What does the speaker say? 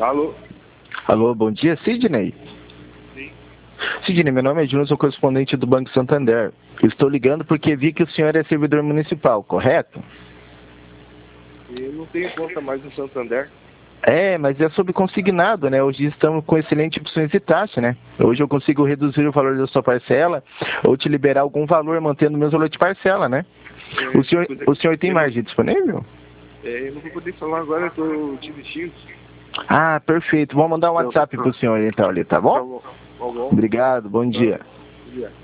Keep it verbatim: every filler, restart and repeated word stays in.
Alô? Alô, bom dia, Sidney? Sim. Sidney, meu nome é Júnior, sou correspondente do Banco Santander. Estou ligando porque vi que o senhor é servidor municipal, correto? Eu não tenho conta mais no Santander. É, mas é sobre consignado, né? Hoje estamos com excelentes opções de taxa, né? Hoje eu consigo reduzir o valor da sua parcela ou te liberar algum valor mantendo o meu valor de parcela, né? É, O senhor, o senhor tem eu margem não, disponível? é, eu não vou poder falar agora, eu tô te vestindo. Ah, perfeito. Vou mandar um Então, WhatsApp tá, pro senhor então ali, tá tá bom? bom. Tá bom. Obrigado, bom Tá. dia. Bom dia.